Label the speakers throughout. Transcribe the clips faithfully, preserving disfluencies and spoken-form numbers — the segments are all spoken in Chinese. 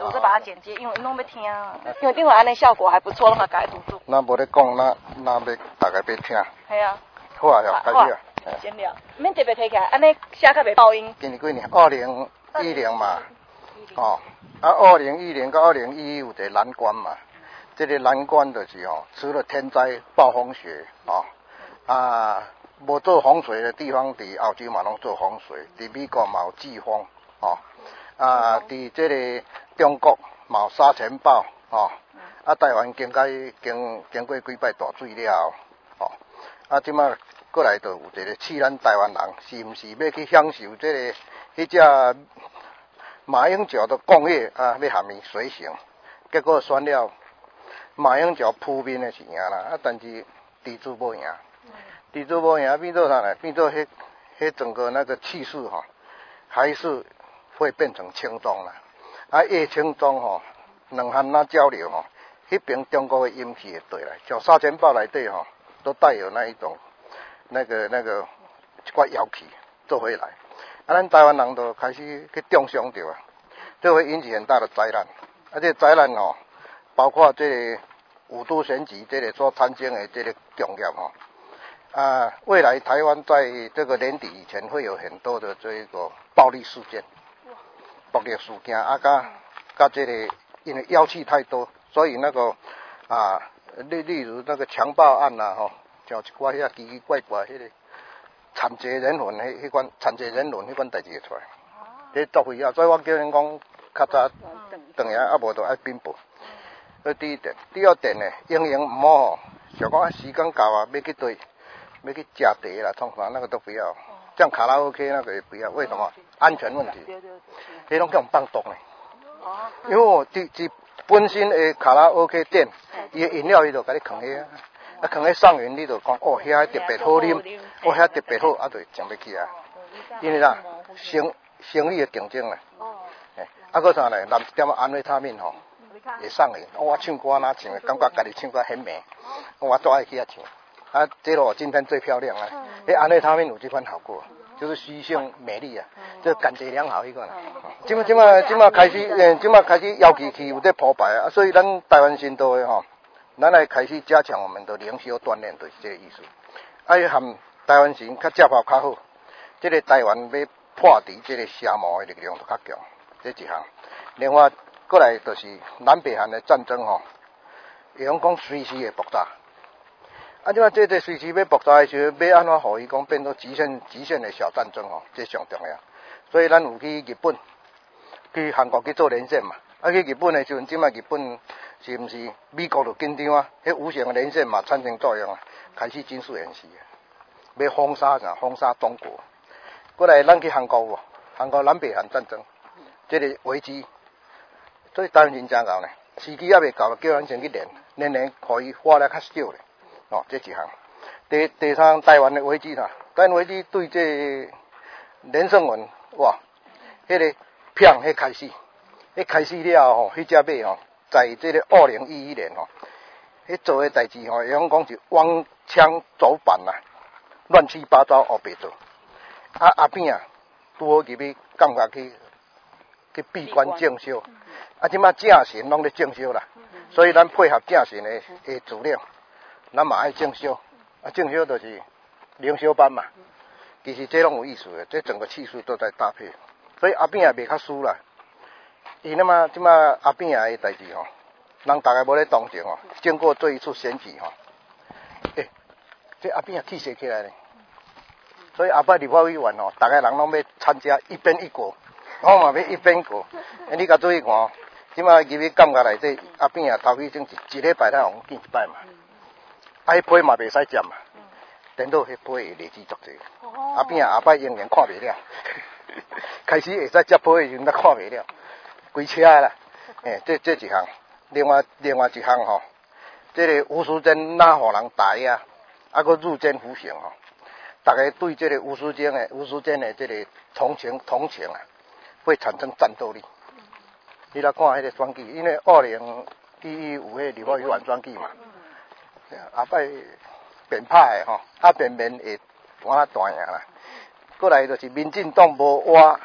Speaker 1: 子，我再把它剪接，因为拢要听，因为另外安尼效果还不错，让它改读读。
Speaker 2: 那无咧讲，那那要大家要听。
Speaker 1: 系啊。
Speaker 2: 好啊，要开始啊。
Speaker 1: 闲聊，免特别提起来，安尼写较袂爆音。
Speaker 2: 今年几年？二零一零嘛。哦。啊，二零一零到二零一一有一个难关嘛。这个难关就是哦，除了天灾、暴风雪哦，啊，无做风水的地方，伫澳洲嘛拢做风水，伫美国嘛有季风哦，啊，伫这个中国嘛有沙尘暴哦，啊，台湾经过经经过几摆大水了哦，啊，即马过来就有一个试咱台湾人是毋是要去享受这个迄只马英九的工业啊，要含伊随行，结果选了。马英九扑面的是赢啦，啊，但是地主无赢，地主无赢变做啥呢？变做迄迄整个那个气势哈、哦，还是会变成轻中啦。啊，越轻中吼，两岸那交流吼，迄边中国的阴气会对来，像沙尘暴内底吼，都带有那一种那个那个一寡妖气做回来。啊，咱台湾人都开始去中伤着啊，这会引起很大的灾难。啊，这灾难哦。包括这个五都选举，这个所产生的这个重要哈啊，未来台湾在这个年底以前会有很多的这个暴力事件、暴力事件啊，加加这个因为妖气太多，所以那个啊，例例如那个强暴案呐、啊、吼，像一寡遐奇奇怪怪迄个残疾人魂迄迄款残疾人魂迄款代志会出来，这作废啊，所以我叫人讲较早等下啊无就爱禀报。这第一点，第二点呢，营营唔好，想讲啊时间到啊，要去对，要去食茶啦，通常那个都不要。像卡拉 OK 那个也不要，为什么？安全问题。迄种叫我们放毒呢。因为我第第本身的卡拉 OK 店，伊的饮料伊就甲你放遐，啊放喺上云，你就讲哦，遐特别好啉，哦遐特别好，啊就上要去啊。因为啥？生生意的竞争啦。哎，啊个啥呢？蓝一点安慰他命吼。会送去，我唱歌哪唱，感觉家己唱歌很美，我最爱去遐唱。啊，这路今天最漂亮啊！诶，安尼他们有这款效果，就是虚性美丽啊，这感觉良好一个啦。今嘛今嘛今嘛开始，诶，今嘛开始妖气气有在破败啊，所以咱台湾新都的吼，咱来开始加强我们的灵修锻炼，就是这个意思。啊，含台湾神较接法较好，这个台湾要破除这个邪魔的力量就较强，这一项。另外。过来就是南北韩的战争吼，会用讲随时会爆炸。啊，即马这个随时要爆炸的时候，要安怎互伊讲变做极限极限的小战争吼，这上重要。所以咱有去日本、去韩国去做连线嘛。啊，去日本的时阵，即马日本是毋是美国就紧张啊？迄无线的连线嘛产生作用啊，开始军事演习啊，要封杀啥？封杀中国。过来咱去韩国无？韩国南北韩战争，这个危机。所以台湾人真够呢，时机还未到，叫咱先去练，练练可以花了较少咧。哦，这一项。第第三，台湾的危机啦，台湾危机对这连胜文哇，迄、那个骗迄开始，迄开始了吼，迄只马吼，在这个二零一一年吼，迄做的代志吼，用讲是弯枪走板啦，乱七八糟黑白做。啊阿扁啊，拄好入去感觉去去闭关静修。啊，即马正神拢咧正修啦，所以咱配合正神的的资料，咱嘛爱正修。啊，正修就是灵修班嘛，其实这拢有意思的，这整个气势都在搭配，所以阿扁也袂较输啦。伊那么即马阿扁的代志吼，人大家无咧同情吼，经过这一次选举吼，诶、欸，这阿扁也气势起来咧，所以阿伯立法委员吼，大家人拢要参加一边一国，我嘛要一边一国，你甲注意看。即马入去感觉内底，阿扁啊头起种是一礼拜才互见一摆嘛，啊迄批嘛袂使占嘛，等到迄批会累积足济，阿扁啊下摆永远看袂了，开始会使接批的时阵，咱看袂了，规车啦，诶、欸，这这一项，另外另外一项吼，这个吴淑珍哪互人打压，啊个入监服刑吼，大家对这个吴淑珍的吴淑珍的这个同情同情啊，会产生战斗力。你来看迄个选举，因为二零一一有迄立法委员选举嘛，后摆变歹的吼，啊变面会换大赢啦。过来就是民进党无挖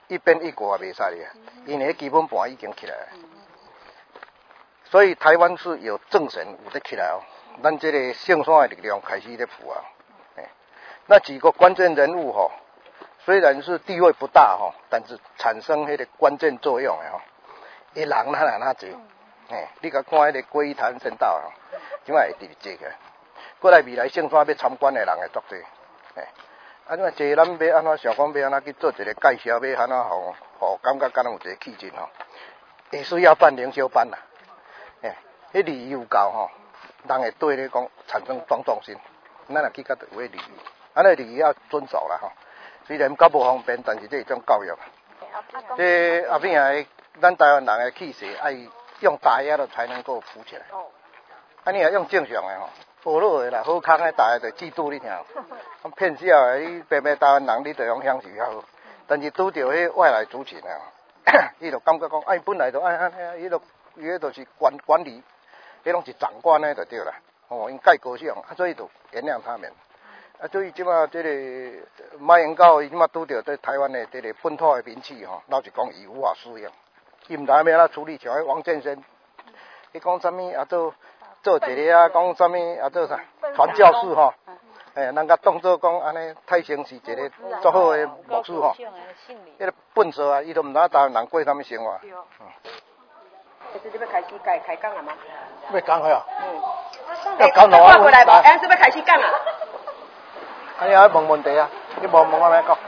Speaker 2: 一边一国也袂使的，因为基本盘已经起来了。所以台湾是有政神有得起来哦，咱这个圣山的力量开始在浮啊。那几个关键人物吼，虽然是地位不大吼，但是产生迄个关键作用的吼，伊人哪哪哪济，哎，你甲看迄个龟潭神道吼，即摆会直直个，过来未来圣山要参观的人会足济，哎，啊，即坐咱要安怎想讲要安怎去做一个介绍，要安怎互互感觉敢若有一个气质吼，会需要办灵修班啦，哎，迄礼仪有够吼，人会对你讲产生尊重心，咱若去甲有迄礼仪。安尼礼仪要遵守啦吼，虽然较无方便，但是这种教育，这后边啊，咱台湾人的气势，爱用大家的才能够扶起来。啊，你若用正常的吼，无落的啦，好康的，大家就嫉妒你听。骗笑的，你白白台湾人，你就用享受较好。但是拄着迄外来族群啊，伊就感觉讲，哎，本来就爱安尼，伊就伊迄就是管管理，迄拢是长官的就对啦。哦，因介高尚，啊，所以就原谅他们。啊，所以即马这个马英九伊即马拄着对台湾的这个本土的民气吼，老实讲伊无法适应，伊毋知要安怎处理，像迄王建生，伊讲啥物啊做做一个啊，讲啥物啊做啥传教士吼，哎，人家当做讲安尼太成是一个足好的牧师吼，迄个笨拙啊，伊都毋知台湾人过啥物生活。
Speaker 3: 这是你要开始开开讲啊吗？
Speaker 2: 要讲去啊？
Speaker 3: 嗯。
Speaker 2: 要讲哪？
Speaker 3: 看过来无？哎，是要开始讲啊？
Speaker 2: 哎呀，问问题啊！你问问我咩讲？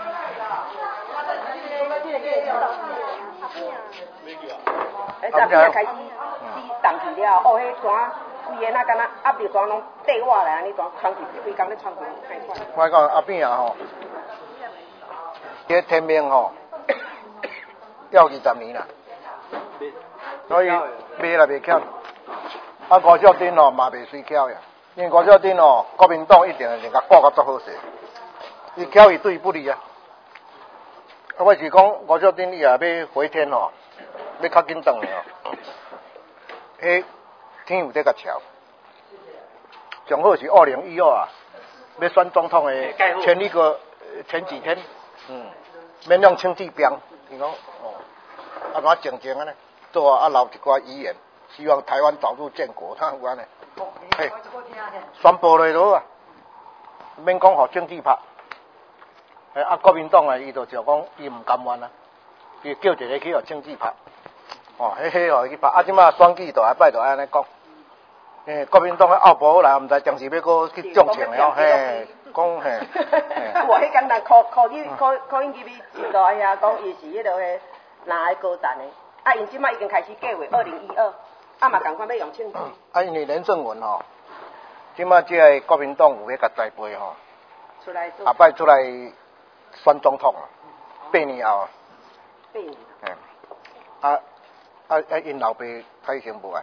Speaker 3: 哎，昨天开始你动去了，哦，迄单规个那敢若压着单拢缀我来，安尼单穿去规工咧穿去太喘。
Speaker 2: 我讲阿扁啊吼，迄天命吼，要二十年啦，所以卖啦袂巧。啊，吴小丁哦嘛袂随巧呀。因为吴小丁哦，国民党一定是甲顾甲足好势，伊巧伊对伊不利啊。啊，我是讲吴小丁伊也要回天哦，要较紧转去哦。迄天有在甲桥，上好是二零一二啊，要选总统的前一个前几天，嗯，免用清治兵，伊讲哦，啊怎静静安尼做啊留一寡遗言，希望台湾早日建国，他有安尼。嘿，宣布落落啊，免讲互政治拍。诶，啊，国民党啊，伊就就讲伊毋甘愿啊，伊叫一个去互政治拍。哦，迄迄互伊去拍，啊，即马选举大下摆就安尼讲。诶，国民党诶后部来，毋知暂时要搁去种情了，嘿，讲嘿。
Speaker 3: 啊，我迄工人考考你考考因入去接到哎呀，讲伊是迄落个南海高站的，啊，因即马已经开始计划二零一二。啊嘛，赶快要用庆祝。
Speaker 2: 啊，因为连胜文吼，即马即个国民党有迄甲栽培吼，
Speaker 3: 出来做。
Speaker 2: 下摆出来选总统啊，八年后啊。
Speaker 3: 八年。
Speaker 2: 嗯。啊啊啊！因老爸太成无爱，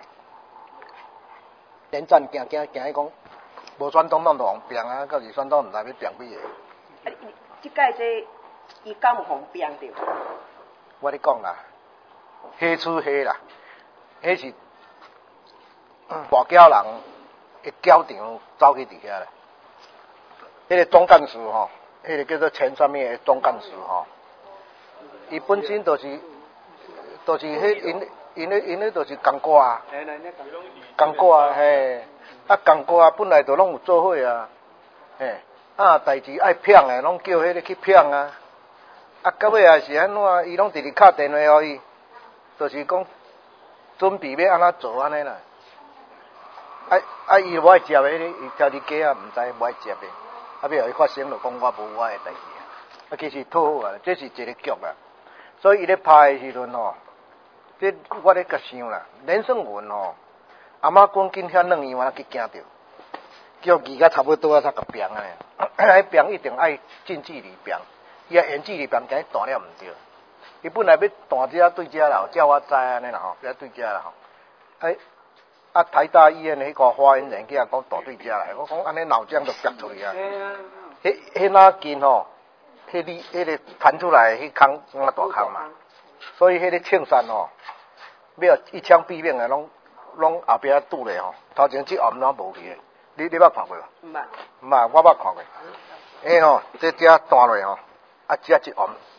Speaker 2: 连战行行行去讲，无选总统就互拼啊，到时选总毋知要拼几个。
Speaker 3: 啊，即届这伊敢有互拼着？
Speaker 2: 我咧讲啦，黑出黑啦，迄是。外交人一交场走去伫遐咧，迄、那个总干事吼，迄、那个叫做前什么的总干事吼，伊本身就是，就是迄因因咧因咧就是工歌啊，工歌啊嘿，啊工歌啊本来就拢有做伙啊，嘿，啊代志爱骗的拢叫迄个去骗啊，啊到尾也是安怎，伊拢直直敲电话互伊，就是讲准备要安怎做安尼啦。啊啊！伊无爱接的，伊条你家啊，毋知无爱接的，啊，要互伊发生就讲我无我的代志啊。啊，其实讨好啊，这是一个局啊。所以伊咧拍的时阵吼，这我咧甲想啦，连胜文吼，阿妈讲今遐两样啊去惊着，叫伊甲差不多啊才甲拼啊呢。迄拼一定爱近距离拼，伊啊远距离拼，今日弹了毋对。伊本来要弹遮对遮啦，叫我知安尼啦吼，要对遮啦吼，哎。啊！台大医院迄个发言人去啊讲大对遮来，我讲安尼脑浆都逼出去啊！迄迄哪近吼，迄里迄个弹出来迄空怎啊大空嘛？所以迄个庆山吼，要一枪毙命的，拢拢后壁拄咧吼，头前即暗拢无去的，你你捌看过无？毋捌，毋捌，我捌看过。诶吼，这遮弹落吼，啊遮一暗，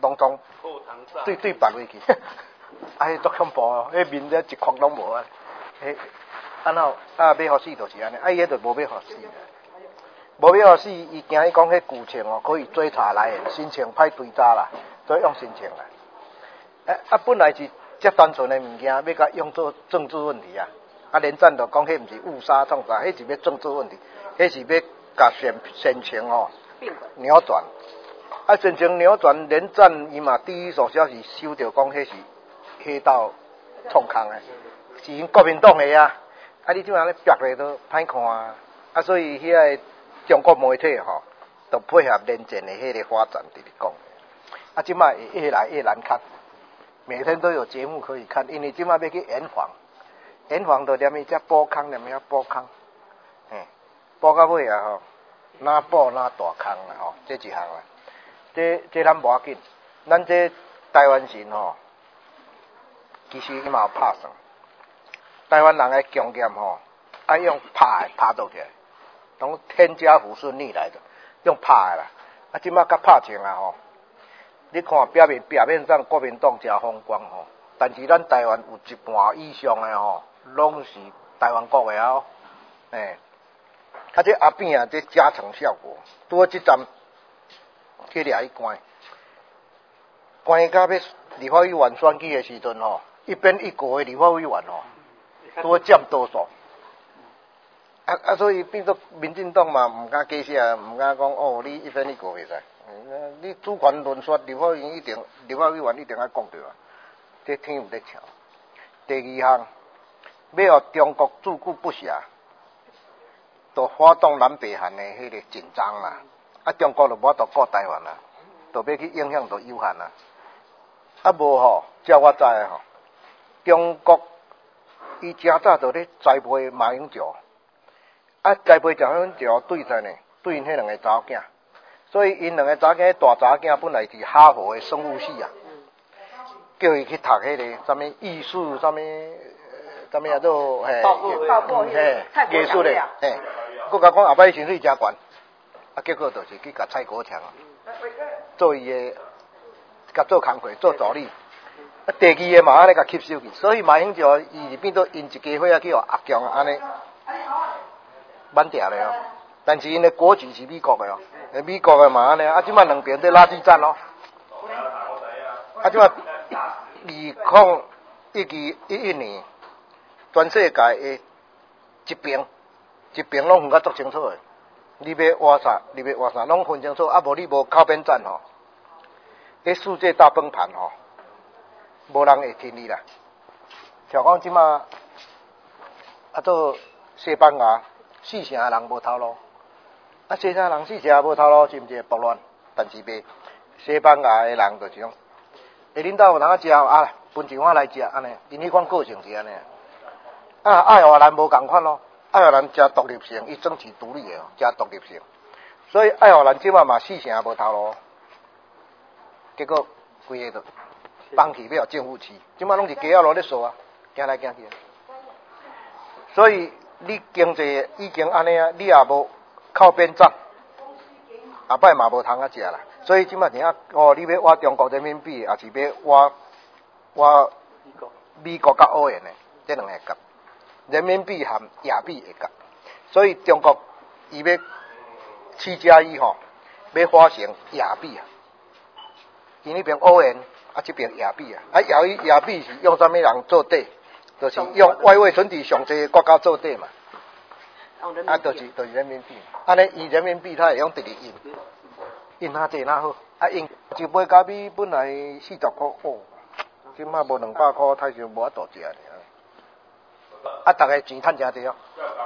Speaker 2: 当中对对白落去，啊，迄足恐怖哦！迄面咧一块拢无啊！迄安怎啊？要互死就是安尼，啊，伊迄就无要互死，无要互死，伊惊伊讲迄旧情哦，可以追查来的，新情歹追查啦，所以用新情啦。啊啊，本来是遮单纯的物件，要甲用作政治问题啊！啊，连战就讲迄毋是误杀创啥，迄是要政治问题，迄是要甲先先情吼扭转。啊，先情扭转，连战伊嘛第一手消息收到讲迄是黑道创空的，是因国民党的啊。啊，你即摆咧逼咧都歹看啊！啊，所以遐个中国媒体吼，都配合连战的迄个发展伫咧讲。啊，即摆会越来越难看，每天都有节目可以看，因为即摆要去严防。严防就念伊只补空，念伊只补空，嘿，补到尾啊吼，哪补哪大空啦吼，这一项啦，这这咱无要紧，咱这台湾人吼，其实伊嘛有拍算，台湾人的强点吼，爱用拍的拍倒起来，拢天加福顺逆来的，用拍的啦，啊，即摆较拍情啊吼，你看表面表面上国民党真风光吼，但是咱台湾有一半以上的吼。拢是台湾国的哦，诶，啊这阿扁啊，这加成效果，拄好即站去掠伊关，关到要立法委员选举的时阵吼，一边一国的立法委员吼，拄好占多数，啊啊，所以变作民进党嘛，毋敢假写，毋敢讲哦，你一边一国袂使，你主权论说立法委员一定，立法委员一定要讲对啊，这天有咧瞧。第二项。要互中国自顾不暇，就发动南北韩的迄个紧张啦。啊，中国就无法度顾台湾啦，就要去影响到有限啦。啊，无吼，照我知诶吼，中国伊真早就咧栽培马英九，啊，栽培马英九对啥呢？对因迄两个查某囝，所以因两个查某囝大查某囝本来是哈佛的生物系啊，叫伊去读迄个啥物艺术啥物。啥物啊？都嘿，嘿，艺术嘞，嘿，佮甲讲后摆薪水真悬，啊，结果就是去甲蔡国强做伊个，甲做工课做助理，啊，第二个嘛安尼甲吸收去，所以马英九伊是变做因一家伙啊去互压强安尼，挽掉咧哦。但是因的国籍是美国的哦，美国的嘛安尼，啊，即摆两边在垃圾战哦，啊，即摆二零一二一一年。全世界的一边一边拢分甲足清楚的，你要挖啥，你要挖啥，拢分清楚。啊，无你无靠边站吼，迄世界大崩盘吼，无人会听你啦。像讲即马啊，做西班牙四成的人无头路，啊，西成人四成无头路，是毋是会暴乱？但是袂，西班牙的人就是讲，下恁兜有人啊食啊，分一碗来食安尼，因迄款个性是安尼。啊，爱尔兰无共款咯，爱尔兰加独立性，伊争取独立的哦，加独立性，所以爱尔兰即摆嘛四成无头路，结果规个都放弃要政府市，即摆拢是街仔路咧扫啊，行来行去。所以你经济已经安尼啊，你也无靠边站，后摆嘛无通啊食啦。所以即摆尔哦，你要挖中国人民币，也是要挖挖美国甲欧元的，这两个夹。人民币含亚币会夹，所以中国伊要七加一吼，要发行亚币啊，因那边欧元啊，这边亚币啊，啊亚亚币是用啥物人做底？就是用外汇存底上济国家做底嘛，啊，就是就是人民币，安尼以人民币它会用直直印，印哪济哪好，啊印一杯咖啡本来四十块哦，即摆无两百块，太少无法度食咧。啊，逐个钱趁诚济哦。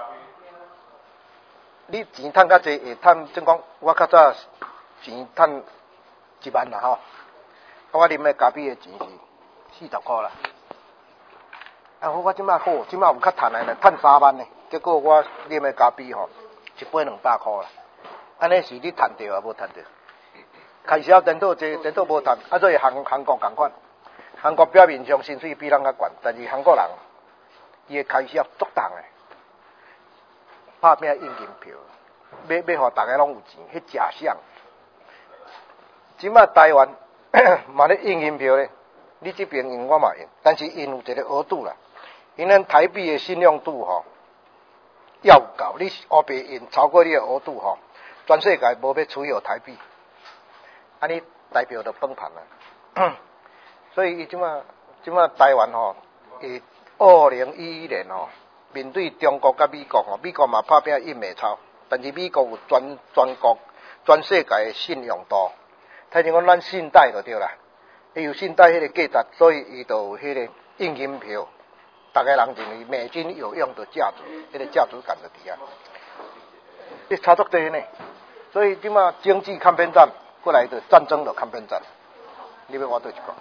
Speaker 2: 你钱趁较济，会趁，即讲我较早钱趁一万啦吼，啊，我啉的咖啡的钱是四十块啦。啊，我即摆好，即摆有较趁的咧，趁三万呢。结果我啉的咖啡吼，一杯两百块啦。安尼是你趁着啊，无趁着？开销颠倒济，颠倒无趁，啊，所以韩韩国共款。韩国表面上薪水比咱较悬，但是韩国人伊的开销足重的，拍拼印金票，要要互大家拢有钱，迄假象。即摆台湾嘛咧印银票咧，你这边印我嘛印，但是印有一个额度啦，因咱台币的信用度吼要高，你黑白印超过你的额度吼，全世界无要持有台币，安尼代表着崩盘啦。所以伊即马即马台湾吼，诶，二零一一年吼，面对中国甲美国吼，美国嘛拍拼印美钞，但是美国有全全国全世界的信用度，睇像讲咱信贷就对啦，伊有信贷迄个价值，所以伊就有迄个印银票，大家人认为美金有用的价值，迄、那个价值感就伫啊，这差足多呢。所以即马经济抗辩战，过来的战争就抗辩战，你要我对一个。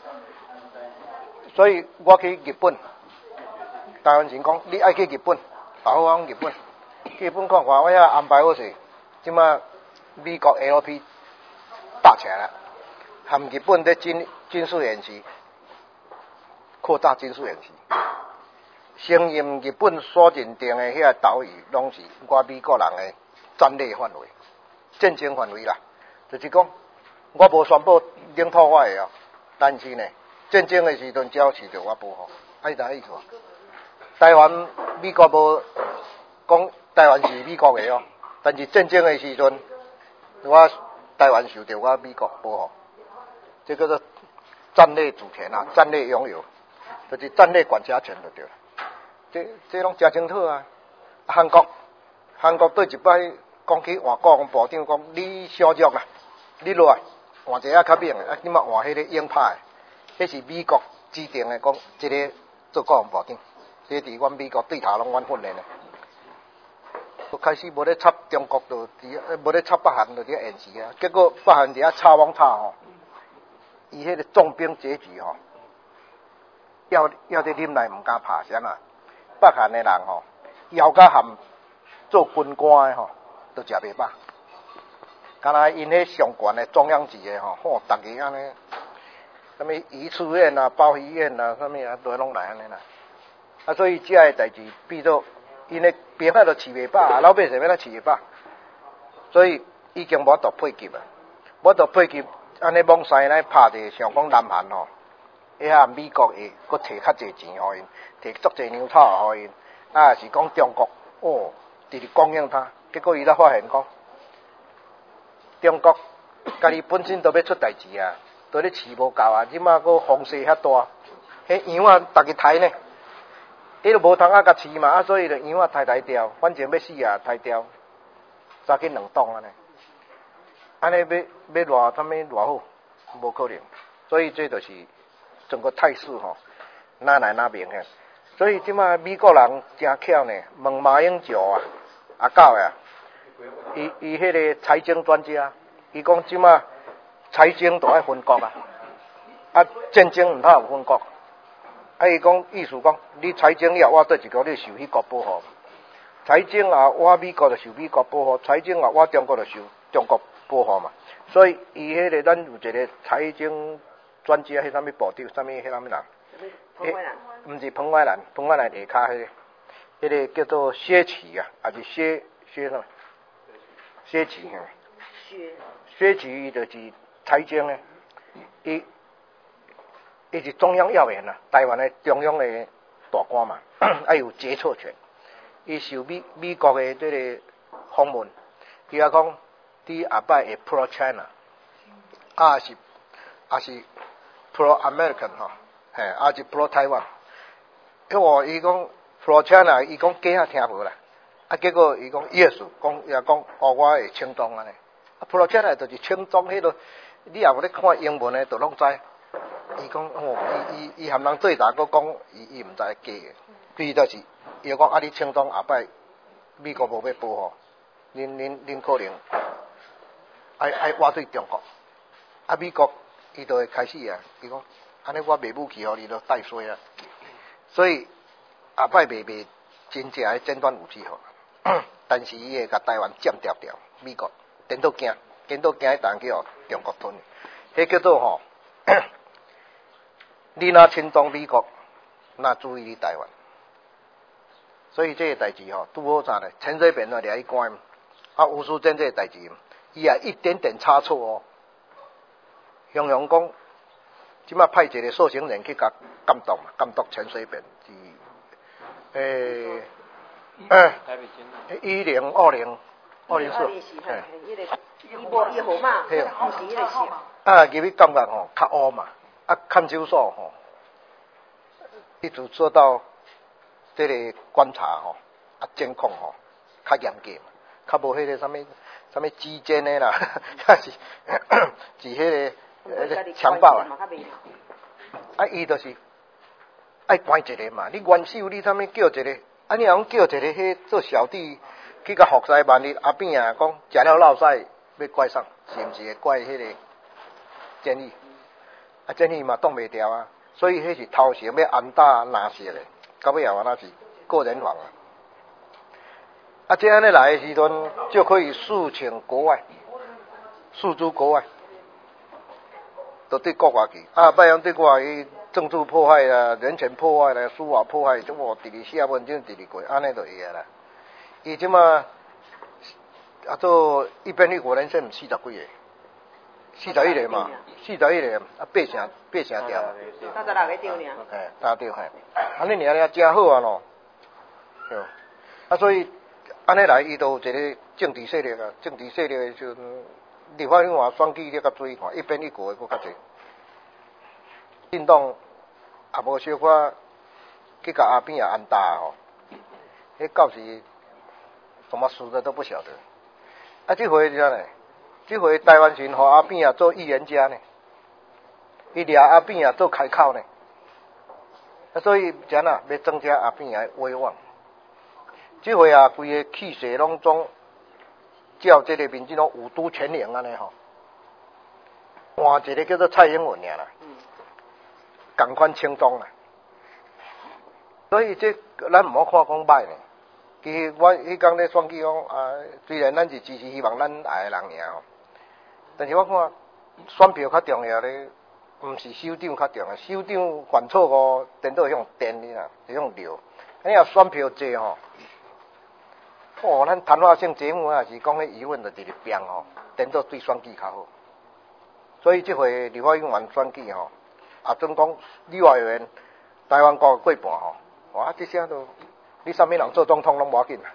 Speaker 2: 所以我去日本，台湾人讲你爱去日本，好好讲日本。日本看看，我遐安排好势，即马美国 L P 打起来了，含日本的军军事演习，扩大军事演习，承认日本所认定的遐个岛屿，拢是我美国人的战略范围、战争范围啦。就是讲，我无宣布领土我的哦，但是呢。战争的时阵，只要饲着我保护，安尼啥意思啊？台湾美国无讲台湾是美国的哦，但是战争的时阵，我台湾受着我美国保护，这叫做战略主权啊，战略拥有，就是战略管辖权就对了。这这拢真清楚啊！韩国韩国对一摆讲起换国防部长讲，你小弱啦，你落来换一个较猛的，啊，你嘛换迄个鹰派的。迄是美国指定的，讲即个做国防部长，这伫阮美国对头拢阮训练的。都开始无咧插中国，就伫无咧插北韩，就伫演习啊。结果北韩伫遐插网插吼，伊迄个重兵结局吼，要要伫啉来毋敢拍，啥啊？北韩的人吼，枵甲含做军官的吼，都食袂饱。敢若因迄上悬的中央级的吼，吼，逐个安尼。什么鱼翅宴啊、鲍鱼宴啊，什么啊，都拢来安尼啦。啊，所以这个代志变做，因为兵啊都饲袂饱，啊老百姓要哪饲会饱？所以已经无度配给啊，无度配给，安尼往西来拍者，像讲南韩吼，迄下美国会佫摕较济钱互因，摕足济粮草互因，啊是讲中国哦，直直供应他，结果伊才发现讲，中国家己本身都要出代志啊。都咧饲无够啊！即马个风势遐大，迄羊啊，逐个刣呢，伊就无通啊甲饲嘛，啊，所以就羊啊刣刣掉，反正要死啊，刣掉，早去两档安尼，安尼要要偌啥物偌好，无可能。所以这就是整个态势吼，哪来哪明显。所以即马美国人真巧呢，问马英九啊，啊到啊，伊伊迄个财经专家，伊讲即马。财经都爱分国啊，啊战争毋通有分国。啊，伊讲意思讲，你财经要我对一个，你受迄国保护；财经啊，我美国就受美国保护；财经啊，我中国就受中国保护嘛。所以伊迄个咱有一个财经专家，迄啥物部长，啥物迄啥物人？
Speaker 3: 彭淮南？
Speaker 2: 毋是彭淮南，彭淮南下骹迄个，迄个叫做薛奇啊，还是薛薛什么？薛奇哈。
Speaker 3: 薛。
Speaker 2: 薛奇就是。财经呢，伊伊是中央要员啊，台湾的中央的大官嘛，爱有决策权。伊受美美国的这个访问，伊也讲，伫下摆会 pro China， 啊是啊是 pro American 吼，嘿，啊是 pro Taiwan。因为伊讲 pro China， 伊讲假啊听无啦，啊结果伊讲 yes， 讲也讲哦我会轻装安尼，啊 pro China 就是轻装迄个。你也无咧看英文诶，就拢知。伊讲哦，伊伊伊含人对答，佫讲伊伊毋知假诶。伊就是伊讲啊，你轻装下摆美国无要保护，恁恁恁可能爱爱挖对中国。啊，美国伊就会开始啊，伊讲安尼我卖武器互你都带衰啊。所以下摆卖卖真正诶尖端武器互，但是伊会甲台湾占掉掉，美国颠倒惊。见到惊一单去互中国吞，迄叫做吼，你若亲中美国，那注意你台湾。所以这个代志吼，拄好啥呢？陈水扁就掠去关，啊，吴淑珍这个代志，伊也一点点差错哦， 雄雄讲，即马派一个受刑人去甲监督嘛，监督陈水扁是诶诶一零二零二零四，
Speaker 3: 嘿，迄个伊无伊号码，毋是迄个是。
Speaker 2: 啊，入去感觉吼较乌嘛，啊看守所吼，一直做到这个观察吼，啊监控吼较严格嘛，较无迄个啥物啥物基奸的啦，是是迄个迄个强暴啊。啊，伊就是爱关一个嘛，你元首你啥物叫一个，啊你若讲叫一个迄做小弟去甲服侍万日阿扁啊讲食了落屎要怪啥，是毋是会怪迄个监狱？啊监狱嘛挡袂牢啊，所以迄是偷袭要安打拿射的，到尾啊那是个人防啊。啊这安尼来的时阵就可以诉请国外，诉诸国外。都对国外去，啊，别样对国外去政治破坏啦、人权破坏啦、司法破坏，怎么直直写文章直直过，安尼就会啊啦。伊即马啊做一边的国人生四十几个，四十一个嘛，四十一个啊八成八成掉，
Speaker 3: 三十六个丢呢。
Speaker 2: 嘿，打掉嘿，安尼尔尔真好啊咯，对，啊所以安尼来伊都有一个政治势力啊，政治势力的就。立法院话选举了较多，看一边一国的佫较侪，运动也无小可去甲阿扁也安大吼，迄到时什么输的都不晓得。啊，这回是啥呢？这回台湾人互阿扁也做预言家呢，伊掠阿扁也做开口呢，啊，所以怎啊要增加阿扁的威望。这回啊，规个气势拢总。照这个民进党五都全连安尼吼，换一个叫做蔡英文尔啦，共款轻松啦。所以这咱唔好看讲歹呢。其实我迄讲咧选举讲啊，虽然咱是支持希望咱爱的人赢吼，但是我看选票较重要咧，毋是首长较重要，首长犯错误，颠倒向颠你啦，是向流。你若选票济吼。哦，咱谈话性节目啊，是讲迄舆论就直直变吼，颠倒对选举较好。所以这回立法院员选举吼，啊，总讲立法委员台湾国过半吼，哇，这些都你啥物人做总统拢无要紧啦。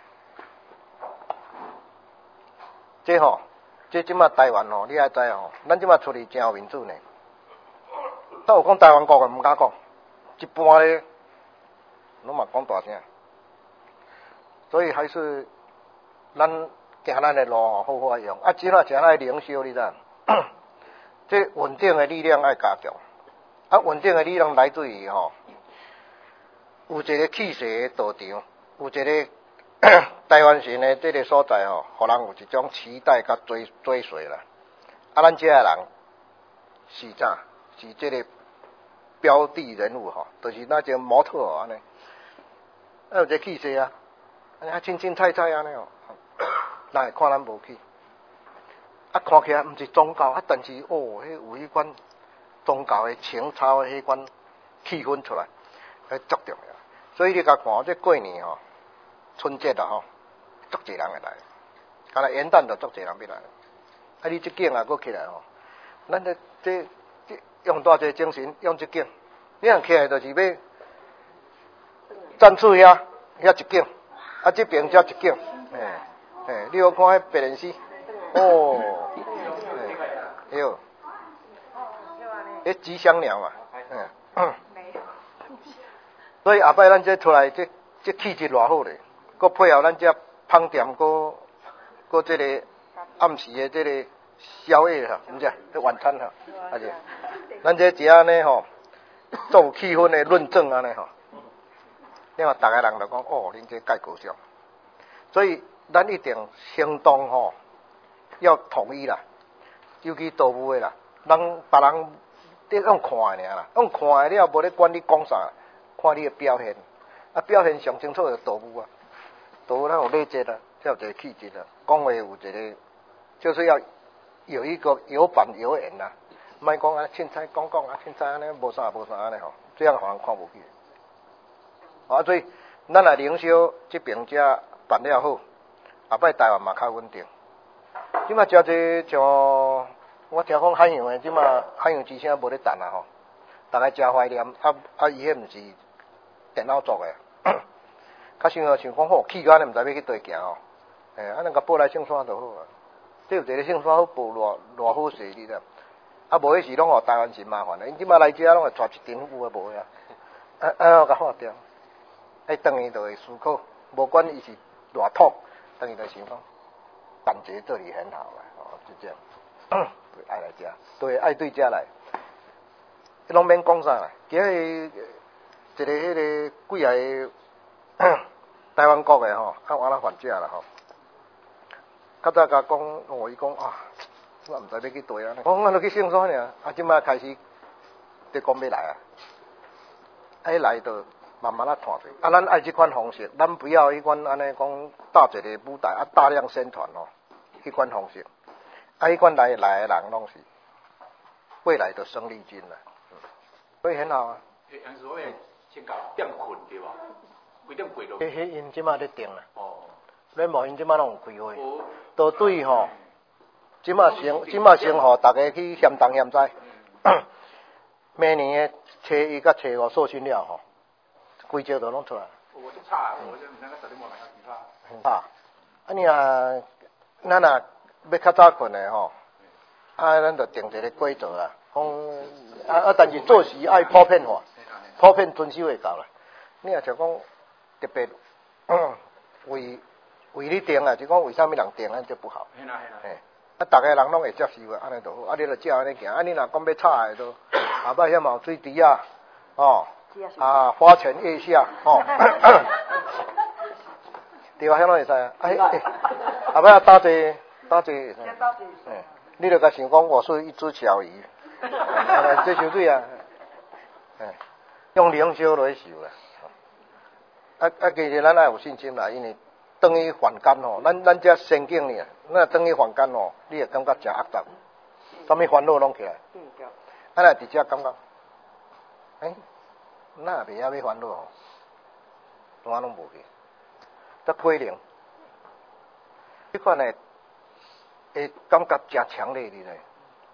Speaker 2: 这吼，这即马台湾吼，你爱知吼，咱即马处理真有民主呢。都有讲台湾国嘅，毋敢讲，一般咧，拢嘛讲大声。所以还是咱行咱的路吼，好好用。啊，即下行咱领袖，你知？这稳定的力量爱加强。啊，稳定的力量来自于吼，有一个气势的道场，有一个台湾人的这个所在吼，互人有一种期待甲追追随啦。啊，咱这个人是啥？是这个标的人物吼，就是那种模特安尼，啊，有一个气势啊。啊，清清菜菜安尼哦，哪会看咱无去？啊，看起来毋是宗教啊，但是哦，迄有迄款宗教的情操的迄款气氛出来，迄足重要。所以你甲看这过年吼，春节啊吼，足侪人会来，干来元旦就足侪人要来。啊，你即景啊，佫起来吼，咱这这这用偌济精神用即景，你若起来就是要站厝遐遐一景。啊，这边才一景，诶、欸、诶、欸，你有看迄白莲寺？哦，哎呦，迄吉祥鸟嘛，嗯，所以后摆咱这出来，这这气质偌好咧，佮配合咱这烹店，佮佮这个暗时的这个宵夜哈，毋是，这晚餐哈，啊是，咱这只安尼吼，做有气氛的论证安尼吼。另外，大家人就讲哦，恁这介高尚，所以咱一定行动吼、哦、要统一啦，尤其道务的啦，人别人得用看的尔啦，用看的了无咧管你讲啥，看你的表现，啊表现上清楚就道务啊，道务咱有礼节啦，才有一个气质啦，讲话有一个，就是要有一个有板有眼啦，莫讲啊凊彩讲讲啊凊彩安尼无啥无啥安尼吼，这样互人看无起。啊，所以咱来领袖这边才办了好，后摆台湾嘛较稳定。即马真侪像我听讲海洋诶，即马海洋之声无咧等啊吼，大家真怀念。啊啊，伊迄毋是电脑做诶，较想想讲好，气管毋知要去倒行吼。诶，啊，咱甲报来圣山就好啊。这有一个圣山好报偌偌好势哩啦。啊，无迄时拢互台湾真麻烦诶，因即马来遮拢会带一顶有诶无啊。啊啊，甲划掉。哎，等于就会思考，无管伊是偌土，等于就想讲，感觉这里很好啦，哦，就这样。对，爱来遮，对，爱对遮来，拢免讲啥啦。今日一个迄个几个台湾国的吼，啊，我来还价啦吼。较早甲讲，我伊讲啊，我毋知要去对啊。我讲我去圣山尔，啊，即摆开始在讲要来啊，爱来就慢慢啊看者。啊，咱爱即款方式，咱不要迄款安尼讲搭一个舞台啊，大量宣传哦，迄款方式。啊，迄款来来的人拢是未来的生力军啦，嗯，所以很好啊。
Speaker 4: 诶，杨所谓先搞点困对吧？几点过咯？
Speaker 2: 迄迄因即马咧定啦。
Speaker 4: 哦。
Speaker 2: 咱无因即马拢有开会，都对吼。即马先即马先吼，大家去嫌东嫌西。明年的初一甲初五受训了吼，规招都拢出来。
Speaker 4: 我就差，我就唔知个十点半要其他。
Speaker 2: 很差。啊，你啊，咱啊。要较早困的吼，啊，咱就定一个规则啦，讲啊啊，但是做事爱普遍化，普遍遵守会到啦。你若像讲特别、嗯、为为你定啊，就讲为啥物人定啊，就不好。
Speaker 4: 嘿啦嘿啦。
Speaker 2: 嘿，啊，逐个人拢会接受啊，安尼就好。啊，你就照安尼行。啊，你若讲要吵的，就后摆遐嘛有水池啊，哦，啊，花前月下，哦，对啊，遐拢会使啊。哎哎，后摆打者。打这，嗯，你著甲想讲我是一只小鱼，这伤水啊，嗯，用灵修来受啦，啊啊，其实咱爱有信心啦，因为等于凡间吼，咱咱遮仙境呢，那等于凡间吼，你会感觉真恶毒，啥物烦恼拢起来，嗯对，啊若伫遮感觉，诶、欸，那袂晓要烦恼吼，怎啊拢无去，则亏灵，即款诶。诶，感觉真强烈哩嘞！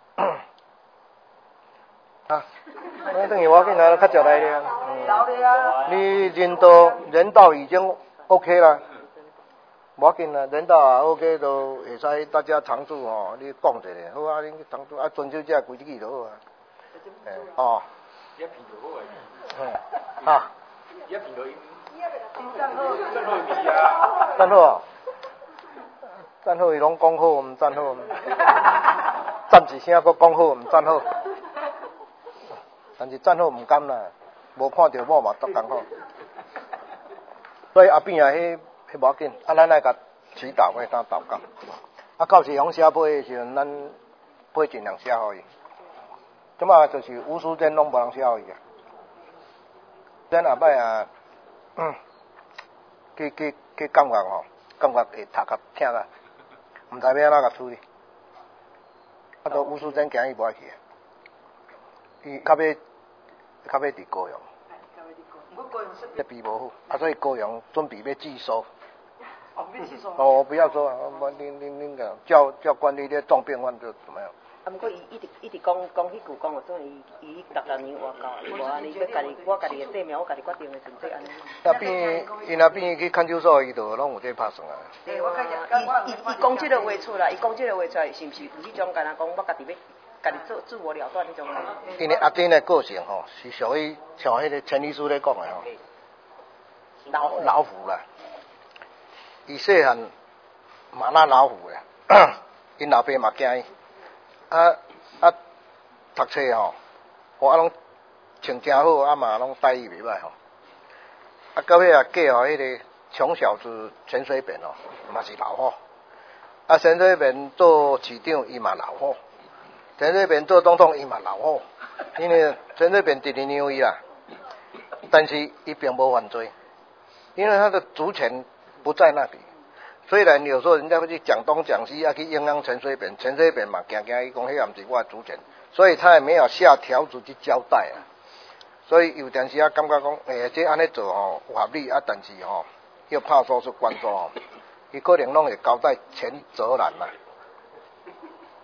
Speaker 2: 啊，那等于我紧来较食来了。嗯，你人道人道已经 OK 啦，无要紧啦，人道啊 OK 都会使大家常住吼，你讲一下，好啊，你常住啊，遵守这规矩就好啊。诶，哦。一片就好诶。嗯，啊。一片就应。真好。真好味啊！真好啊！赞好伊拢讲好，毋赞好，赞一声佫讲好，毋赞好。但是赞好毋甘啦，无看到某嘛都讲好。所以后边啊，迄迄无要紧，啊，咱来甲祈祷，为他祷告。啊，到时用写批的时阵，咱批尽量写互伊。即马就是无书店拢无人写互伊啊。咱后摆啊，嗯，去去去感觉吼，感觉会读甲听啊。毋知要安怎甲处理，啊，都吴淑珍今日无爱去，伊较要较要伫高雄，这边无好，啊，所以高雄准备要寄收。哦，要寄收。哦，我不要收啊，我恁恁恁个叫叫管理咧重变换就怎么样？
Speaker 3: 啊，毋过伊一直一直讲讲迄句讲，所以伊伊六十年活到，无安尼要家己我家己的性命，我家己决定的，纯粹安尼。
Speaker 2: 那变伊那变去看守所，伊就拢有这拍算啊。
Speaker 3: 对，我看伊伊伊讲即个话出来，伊讲即个话出来，是毋是有迄种干那讲我家己要家己做自我了断迄种？
Speaker 2: 因为阿珍的个性吼，是属于像迄个陈律师咧讲的吼，老老虎啦，伊细汉嘛那老虎啦，因老爸嘛惊伊。啊啊，读册吼，我啊拢穿真好，啊嘛拢待遇袂歹吼。啊，到尾啊嫁互迄个穷小子陈水扁哦，嘛是老虎。啊，陈水扁做市长，伊嘛老虎；陈水扁做总统，伊嘛老虎。因为陈水扁直直让伊啦，但是伊并无犯罪，因为他的主权不在那里。虽然有时候人家会去讲东讲西，要去阴阳陈水扁，陈水扁嘛惊惊，伊讲迄个毋是我的主权，所以他也没有下条子去交代啊。所以有阵时啊，感觉讲，诶、欸，这安尼做吼有合理啊，但是吼要拍手出关注吼，伊可能拢会交代前责难啦。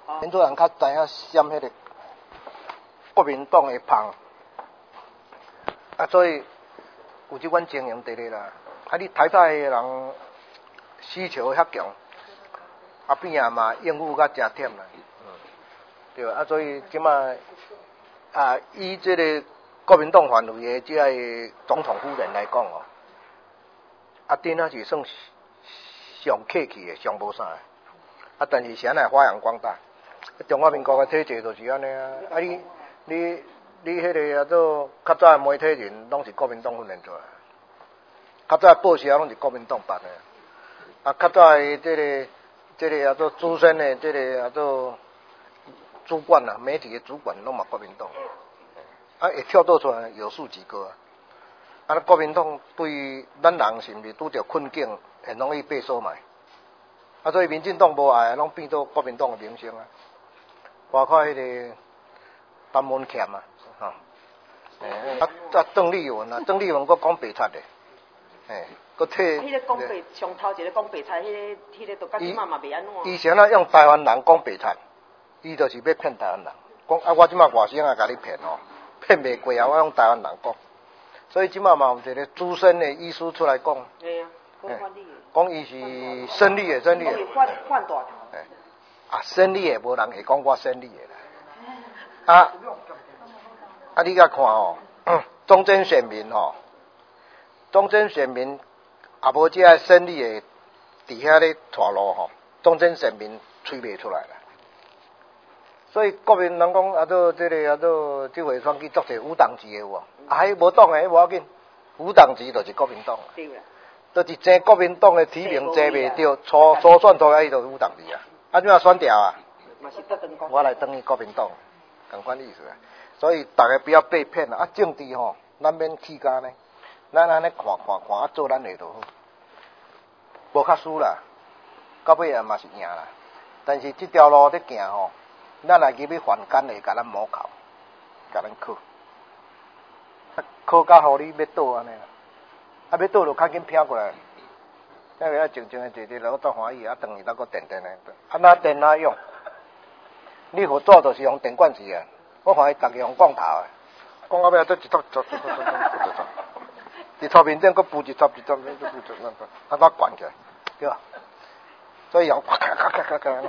Speaker 2: 因做人较知影闪迄个国民党的芳，啊，所以有即款经营伫咧啦。啊，你台大的人需求遐强，啊边啊嘛应付甲诚忝啦，嗯，对啊，所以即摆啊，以即个国民党范围的即个总统夫人来讲哦，啊，顶仔是算上客气的，上无啥的，啊，但是谁来发扬光大？中华民国的体制就是安尼啊，啊你你你迄个啊做较早的媒体人拢是国民党训练出来。较早报社拢是国民党办的，啊，较早的这个这个啊做资深的这个啊做主管啊，媒体的主管拢嘛国民党，啊，会跳脱出来有数几个啊，啊，国民党对咱人是毋是拄着困境，很容易被收买，啊，所以民进党无爱，拢变做国民党的明星啊，包括迄个陈文俭啊，吼、哦，诶，啊啊邓丽文啊，邓丽文佫讲白贼的。诶，佮替。
Speaker 3: 迄个讲白，上头一个讲白菜，迄个迄个都甲即马嘛袂安怎。
Speaker 2: 以前啊，用台湾人讲白菜，伊就是要骗台湾人。讲啊，我即马外省啊，甲你骗哦，骗袂过啊，我用台湾人讲。所以即马嘛有一个资深的医师出来讲。
Speaker 3: 对啊，讲反例的。
Speaker 2: 讲伊是生理的，生理的。
Speaker 3: 讲伊换换大头。
Speaker 2: 诶，啊，生理的无人会讲我生理的啦。啊，啊，你甲看哦，中间选民哦。中间选民也无即个胜利的伫遐咧带路吼，中间选民吹袂出来啦。所以国民人讲啊，做即、这个啊，做即回选举作者无党籍的有无？啊，迄无党的无要紧，无党籍就是国民党。
Speaker 3: 对啦。
Speaker 2: 就是争国民党的提名争袂着，初初选出来伊就是无党籍啊。啊，怎啊选掉啊？
Speaker 3: 嘛是得等讲。
Speaker 2: 我来等于国民党，同款意思啊。所以大家不要被骗啊！啊，政治吼，咱免起家呢。咱安尼看看看啊，做咱的就好，无较输啦，到尾啊嘛是赢啦。但是这条路咧行吼，咱来入去凡间会甲咱摸口，甲咱考，啊考甲互你要倒安尼啦，啊要倒就较紧拼过来，那个啊静静的坐伫落足欢喜，啊等于那个电电的，啊哪电哪用？你好早就是用电管时啊，我看伊逐个用讲头的，讲到尾都一撮撮撮撮撮撮撮。伫厝面顶，佮布一撮一撮，佮布一撮，啊，把关起来，对吧？所以用咔咔咔咔咔咔，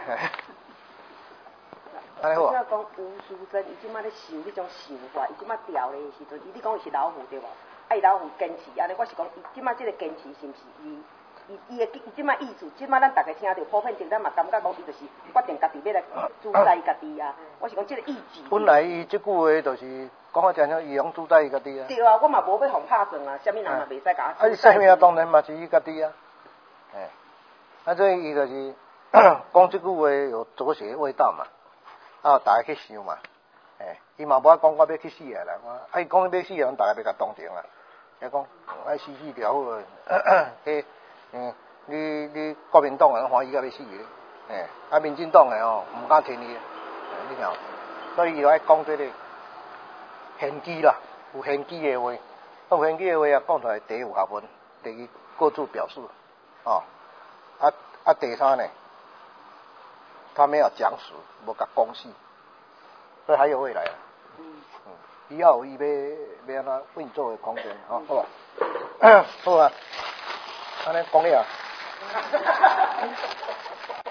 Speaker 2: 安尼好。
Speaker 3: 我讲吴淑珍，伊即摆咧想迄种想法，伊即摆调咧时阵，你讲伊是老虎对无？啊，伊老虎坚持，安尼我是讲，伊即摆即个坚持是毋是伊？伊伊的伊即摆意思，即摆咱大家听到普遍性，咱嘛感觉讲伊就是决定家己要来主宰家己啊。我是讲即个意志。
Speaker 2: 本来伊即句话就是。讲啊，真正伊用主宰伊家己啊。
Speaker 3: 对啊，我嘛无要互拍算啊，啥物人嘛袂使甲我。
Speaker 2: 啊，伊生命当然嘛是伊家己啊。哎，啊，所以伊就是讲即句话有哲学味道嘛，啊，大家去想嘛。哎，伊嘛无爱讲我要去死啊啦，我啊，伊讲要死啊，大家要甲同情啊。伊讲爱死死条好个，迄嗯，你你国民党人欢喜甲要死咧，哎，啊，民进党诶吼，毋敢听伊，你听，所以伊就爱讲这个。献机啦，有献机的话，有献机的话啊，讲出来第一有学问，第二各自表示，哦，啊啊第三呢，他没有讲死，无甲讲死，所以还有未来啊。嗯嗯，以后有伊要要安怎运作的空间，哦，好吧，好啊，安尼讲了。